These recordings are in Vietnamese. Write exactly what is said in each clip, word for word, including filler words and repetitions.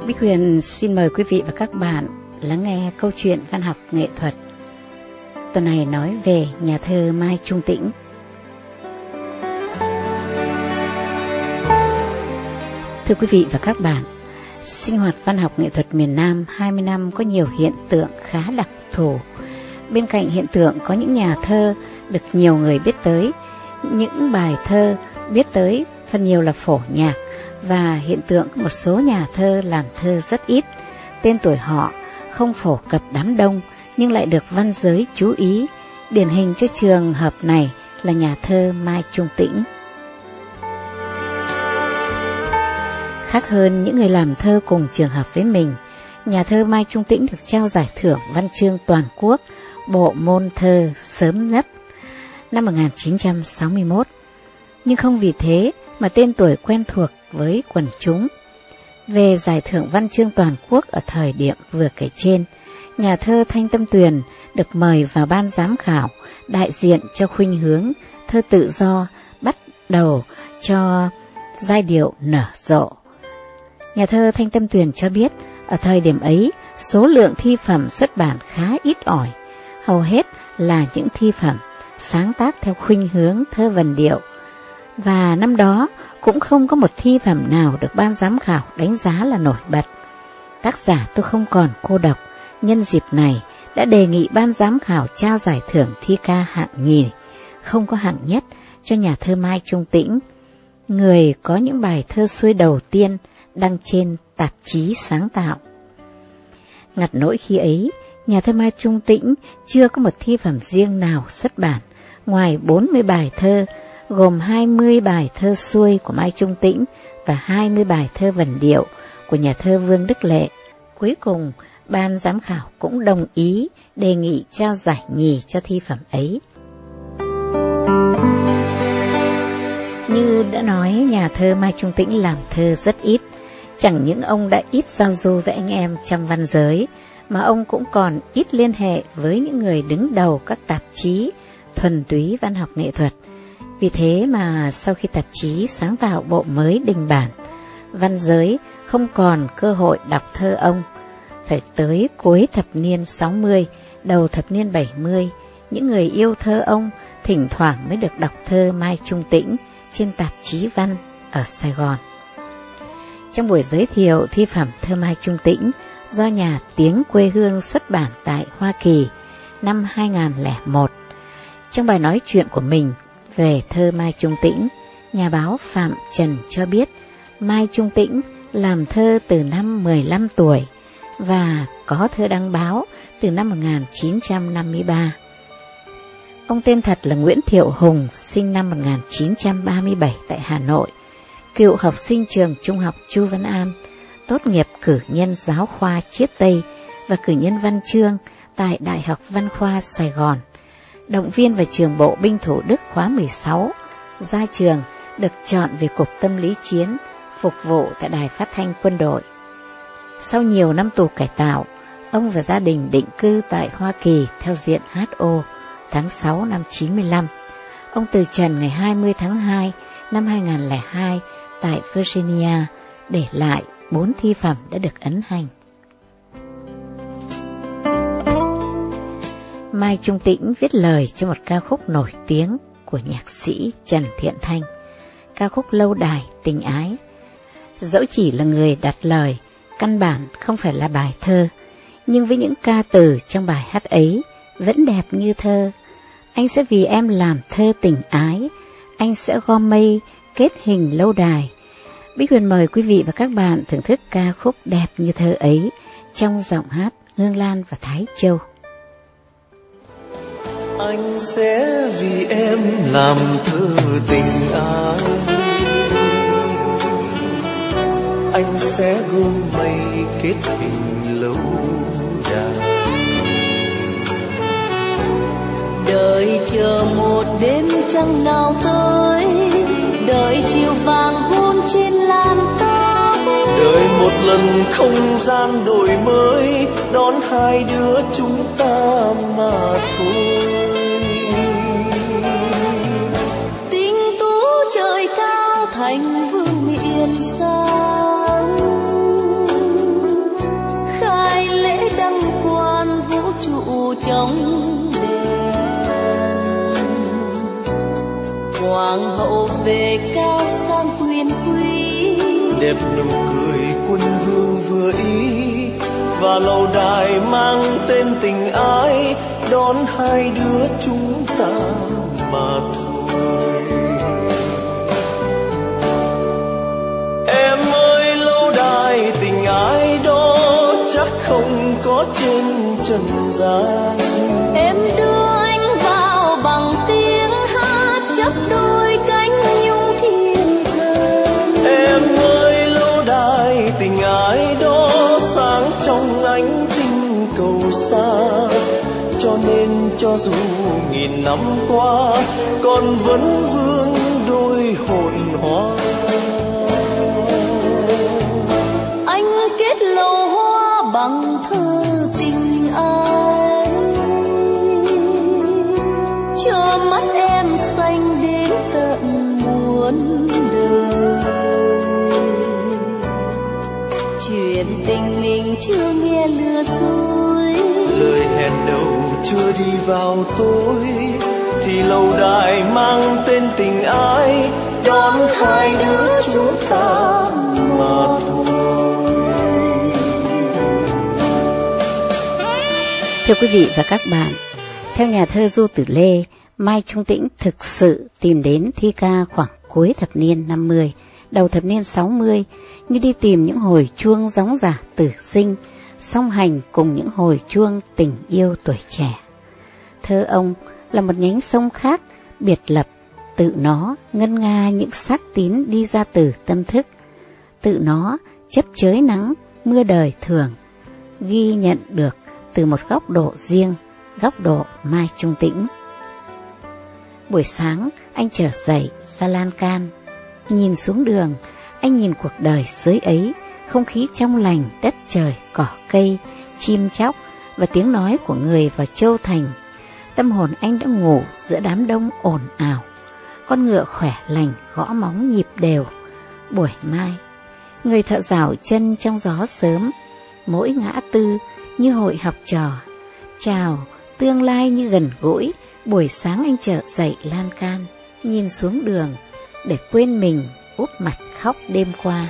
Bích Huyền xin mời quý vị và các bạn lắng nghe câu chuyện văn học nghệ thuật. Tuần này nói về nhà thơ Mai Trung Tĩnh. Thưa quý vị và các bạn, sinh hoạt văn học nghệ thuật miền Nam hai mươi năm có nhiều hiện tượng khá đặc thù. Bên cạnh hiện tượng có những nhà thơ được nhiều người biết tới, những bài thơ biết tới phần nhiều là phổ nhạc, và hiện tượng có một số nhà thơ làm thơ rất ít, tên tuổi họ không phổ cập đám đông nhưng lại được văn giới chú ý. Điển hình cho trường hợp này là nhà thơ Mai Trung Tĩnh. Khác hơn những người làm thơ cùng trường hợp với mình, nhà thơ Mai Trung Tĩnh được trao giải thưởng văn chương toàn quốc bộ môn thơ sớm nhất năm một nghìn chín trăm sáu mươi mốt. Nhưng không vì thế mà tên tuổi quen thuộc với quần chúng. Về giải thưởng văn chương toàn quốc ở thời điểm vừa kể trên, nhà thơ Thanh Tâm Tuyền được mời vào ban giám khảo đại diện cho khuynh hướng thơ tự do bắt đầu cho giai điệu nở rộ. Nhà thơ Thanh Tâm Tuyền cho biết ở thời điểm ấy số lượng thi phẩm xuất bản khá ít ỏi, hầu hết là những thi phẩm sáng tác theo khuynh hướng thơ vần điệu. Và năm đó cũng không có một thi phẩm nào được ban giám khảo đánh giá là nổi bật. Tác giả Tôi Không Còn Cô Độc nhân dịp này đã đề nghị ban giám khảo trao giải thưởng thi ca hạng nhì, không có hạng nhất, cho nhà thơ Mai Trung Tĩnh, người có những bài thơ xuôi đầu tiên đăng trên tạp chí Sáng Tạo. Ngặt nỗi khi ấy, nhà thơ Mai Trung Tĩnh chưa có một thi phẩm riêng nào xuất bản, ngoài bốn mươi bài thơ, gồm hai mươi bài thơ xuôi của Mai Trung Tĩnh và hai mươi bài thơ vần điệu của nhà thơ Vương Đức Lệ. Cuối cùng, ban giám khảo cũng đồng ý đề nghị trao giải nhì cho thi phẩm ấy. Như đã nói, nhà thơ Mai Trung Tĩnh làm thơ rất ít. Chẳng những ông đã ít giao du với anh em trong văn giới, mà ông cũng còn ít liên hệ với những người đứng đầu các tạp chí thuần túy văn học nghệ thuật. Vì thế mà sau khi tạp chí Sáng Tạo bộ mới đình bản, văn giới không còn cơ hội đọc thơ ông. Phải tới cuối thập niên sáu mươi, đầu thập niên bảy mươi, những người yêu thơ ông thỉnh thoảng mới được đọc thơ Mai Trung Tĩnh trên tạp chí Văn ở Sài Gòn. Trong buổi giới thiệu thi phẩm thơ Mai Trung Tĩnh do nhà Tiếng Quê Hương xuất bản tại Hoa Kỳ năm hai không không một, trong bài nói chuyện của mình về thơ Mai Trung Tĩnh, nhà báo Phạm Trần cho biết Mai Trung Tĩnh làm thơ từ năm mười lăm tuổi và có thơ đăng báo từ năm một nghìn chín trăm năm mươi ba. Ông tên thật là Nguyễn Thiệu Hùng, sinh năm một nghìn chín trăm ba mươi bảy tại Hà Nội, cựu học sinh trường Trung học Chu Văn An, tốt nghiệp cử nhân giáo khoa Chiết Tây và cử nhân văn chương tại Đại học Văn khoa Sài Gòn, động viên vào trường Bộ binh Thủ Đức khóa mười sáu, ra trường được chọn về Cục Tâm lý Chiến, phục vụ tại Đài Phát thanh Quân đội. Sau nhiều năm tù cải tạo, ông và gia đình định cư tại Hoa Kỳ theo diện hát o tháng sáu năm chín mươi lăm. Ông từ trần ngày hai mươi tháng hai năm hai nghìn không trăm lẻ hai tại Virginia, để lại bốn thi phẩm đã được ấn hành. Mai Trung Tĩnh viết lời cho một ca khúc nổi tiếng của nhạc sĩ Trần Thiện Thanh, ca khúc Lâu Đài Tình Ái. Dẫu chỉ là người đặt lời, căn bản không phải là bài thơ, nhưng với những ca từ trong bài hát ấy vẫn đẹp như thơ. Anh sẽ vì em làm thơ tình ái, anh sẽ gom mây kết hình lâu đài. Bích Huyền mời quý vị và các bạn thưởng thức ca khúc đẹp như thơ ấy trong giọng hát Hương Lan và Thái Châu. Anh sẽ vì em làm thơ tình ái, anh sẽ gom mây kết hình lâu đài. Đợi chờ một đêm trăng nào tới, đợi chiều vàng hôn trên lan tóc, đợi một lần không gian đổi mới đón hai đứa chúng ta mà thôi. Tình tú trời cao thành vương miện sang, hoàng hậu về cao sang quyền quý, đẹp nụ cười quân vương vừa ý, và lâu đài mang tên tình ái đón hai đứa chúng ta mà thôi. Em ơi, lâu đài tình ái đó chắc không có trên trần gian. em đưa anh vào bằng tiếng hát chấp đôi cánh nhung thiên thần. Em ơi, lâu đài tình ái đó sáng trong ánh tinh cầu xa, cho nên cho dù nghìn năm qua con vẫn vương đôi hồn hoa. Anh kết lầu hoa bằng thơ tình ai, cho mắt em xanh đến tận muôn đời. Chuyện tình mình chưa nghe lừa dối, Lời hẹn đầu chưa đi vào tối, thì lâu đài mang tên tình ái đón hai đứa chúng ta mà thôi. Thưa quý vị và các bạn, theo nhà thơ Du Tử Lê, Mai Trung Tĩnh thực sự tìm đến thi ca khoảng cuối thập niên năm mươi, đầu thập niên sáu mươi, như đi tìm những hồi chuông gióng giả tử sinh, song hành cùng những hồi chuông tình yêu tuổi trẻ. Thơ ông là một nhánh sông khác, biệt lập, tự nó ngân nga những sắc tín đi ra từ tâm thức, tự nó chấp chới nắng mưa đời thường, ghi nhận được từ một góc độ riêng, góc độ Mai Trung Tĩnh. Buổi sáng, anh trở dậy ra lan can, nhìn xuống đường, anh nhìn cuộc đời dưới ấy, không khí trong lành, đất trời, cỏ cây, chim chóc và tiếng nói của người vào Châu Thành. Tâm hồn anh đã ngủ giữa đám đông ồn ào. Con ngựa khỏe lành gõ móng nhịp đều. Buổi mai, người thợ rảo chân trong gió sớm, mỗi ngã tư như hội học trò. Chào, tương lai như gần gũi. Buổi sáng anh trở dậy lan can, nhìn xuống đường để quên mình úp mặt khóc đêm qua.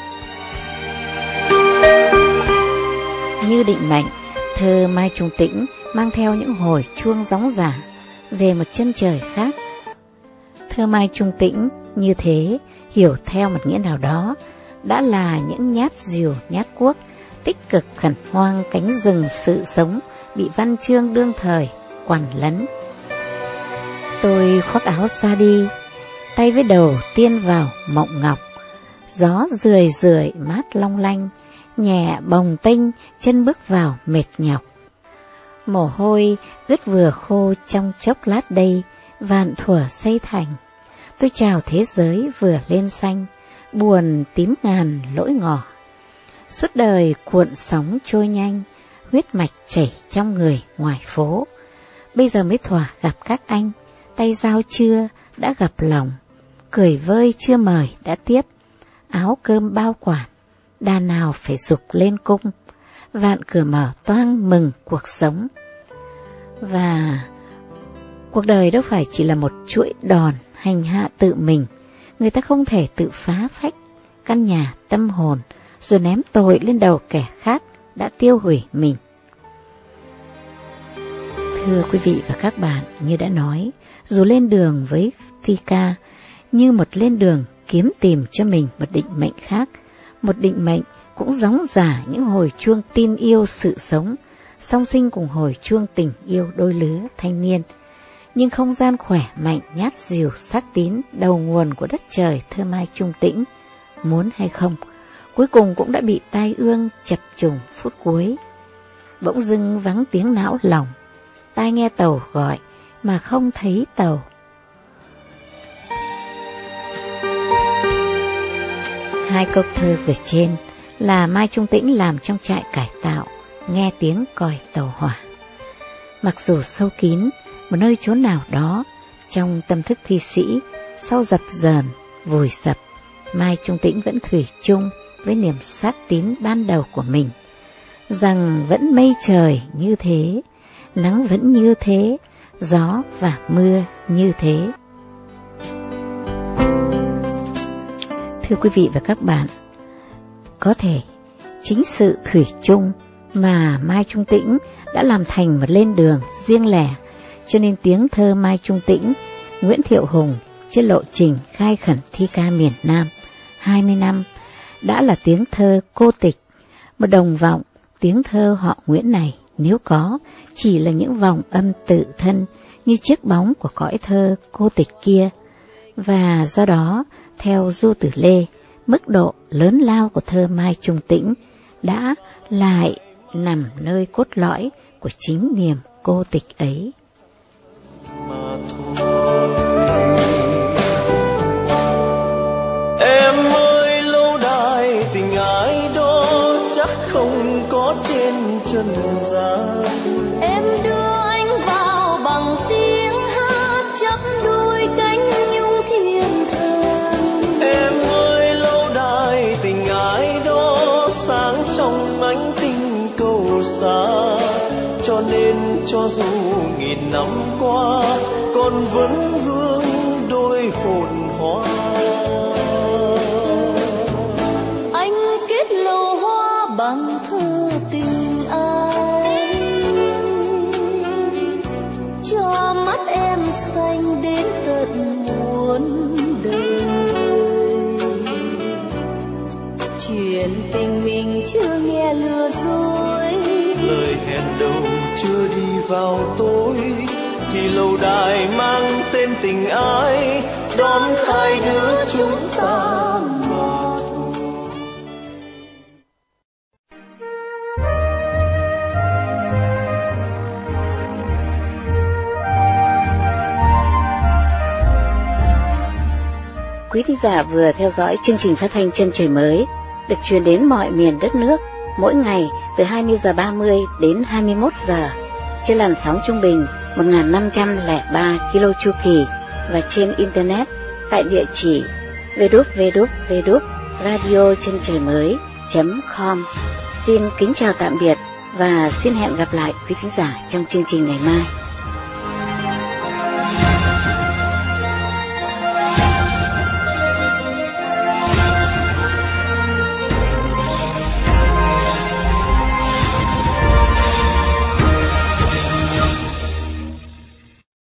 Như định mệnh, thơ Mai Trung Tĩnh mang theo những hồi chuông gióng giả về một chân trời khác. Thơ Mai Trung Tĩnh như thế, hiểu theo một nghĩa nào đó, đã là những nhát rìu nhát cuốc, tích cực khẩn hoang cánh rừng sự sống bị văn chương đương thời quằn lấn. Tôi khoác áo xa đi, tay với đầu tiên vào mộng ngọc, gió rười rượi mát long lanh, nhẹ bồng tênh chân bước vào mệt nhọc. Mồ hôi ướt vừa khô trong chốc lát đây, vạn thuở xây thành. Tôi chào thế giới vừa lên xanh, buồn tím ngàn lỗi ngỏ. Suốt đời cuộn sóng trôi nhanh, huyết mạch chảy trong người ngoài phố. Bây giờ mới thỏa gặp các anh, tay giao chưa đã gặp lòng, cười vơi chưa mời đã tiếp, áo cơm bao quản, đà nào phải dục lên cung, vạn cửa mở toang mừng cuộc sống. Và cuộc đời đâu phải chỉ là một chuỗi đòn hành hạ tự mình. Người ta không thể tự phá phách căn nhà tâm hồn rồi ném tội lên đầu kẻ khác đã tiêu hủy mình. Thưa quý vị và các bạn, như đã nói, dù lên đường với thi ca như một lên đường kiếm tìm cho mình một định mệnh khác, một định mệnh cũng gióng giả những hồi chuông tin yêu sự sống, song sinh cùng hồi chuông tình yêu đôi lứa thanh niên. Nhưng không gian khỏe mạnh nhát dìu sắc tín đầu nguồn của đất trời thơ Mai Trung Tĩnh, muốn hay không, cuối cùng cũng đã bị tai ương chập trùng phút cuối. Bỗng dưng vắng tiếng não lòng, tai nghe tàu gọi mà không thấy tàu. Hai câu thơ vừa trên là Mai Trung Tĩnh làm trong trại cải tạo, nghe tiếng còi tàu hỏa. Mặc dù sâu kín, một nơi chốn nào đó trong tâm thức thi sĩ, sau dập dờn, vùi dập, Mai Trung Tĩnh vẫn thủy chung với niềm sát tín ban đầu của mình, rằng vẫn mây trời như thế, nắng vẫn như thế, gió và mưa như thế. Thưa quý vị và các bạn, có thể chính sự thủy chung mà Mai Trung Tĩnh đã làm thành và lên đường riêng lẻ, cho nên tiếng thơ Mai Trung Tĩnh, Nguyễn Thiệu Hùng trên lộ trình khai khẩn thi ca miền Nam hai mươi năm đã là tiếng thơ cô tịch. Một đồng vọng tiếng thơ họ Nguyễn này nếu có chỉ là những vòng âm tự thân như chiếc bóng của cõi thơ cô tịch kia. Và do đó, theo Du Tử Lê, mức độ lớn lao của thơ Mai Trung Tĩnh đã lại nằm nơi cốt lõi của chính niềm cô tịch ấy. Mà thôi. Em ơi, lâu đài tình ai đó chắc không có trên trần gian. Em đưa anh vào bằng tiếng hát chắp đôi cánh nhung thiên thần. Em ơi, lâu đài tình ai đó sáng trong ánh tinh cầu xa, cho nên cho dù nghìn năm qua con vẫn vương đôi hồn hoa. Anh kết lầu hoa bằng thơ tình ai, cho mắt em xanh đến tận muôn đời. Chuyện tình mình chưa nghe lừa dối, Lời hẹn đầu chưa đi vào tối, thì lâu đài mang tên tình ai đón hai đứa chúng ta mà thôi. Quý thính giả vừa theo dõi chương trình phát thanh Chân Trời Mới được truyền đến mọi miền đất nước mỗi ngày từ hai mươi giờ ba mươi đến hai mươi mốt giờ trên làn sóng trung bình một nghìn năm trăm lẻ ba ki lô chu kỳ và trên internet tại địa chỉ w w w chấm radio chân trời mới chấm com. Xin kính chào tạm biệt và xin hẹn gặp lại quý thính giả trong chương trình ngày mai.